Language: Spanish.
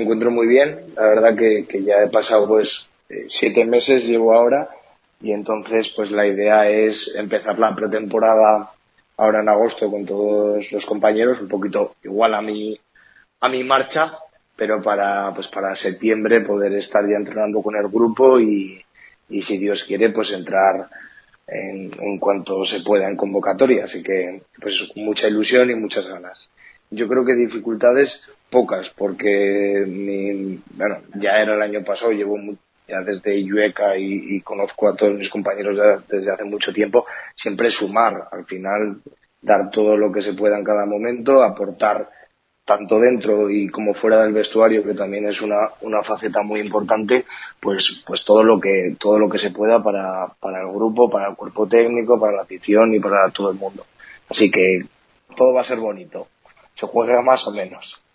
me encuentro muy bien. La verdad que ya he pasado pues 7 meses llevo ahora y entonces pues la idea es empezar la pretemporada ahora en agosto con todos los compañeros, un poquito igual a mi marcha, pero para septiembre poder estar ya entrenando con el grupo y si Dios quiere pues entrar en cuanto se pueda en convocatoria. Así que pues con mucha ilusión y muchas ganas. Yo creo que dificultades pocas, porque bueno, ya era el año pasado, ya desde Illueca y conozco a todos mis compañeros desde hace mucho tiempo, siempre sumar, al final dar todo lo que se pueda en cada momento, aportar tanto dentro y como fuera del vestuario, que también es una faceta muy importante, pues todo lo que se pueda para el grupo, para el cuerpo técnico, para la afición y para todo el mundo. Así que todo va a ser bonito. Se juega más o menos.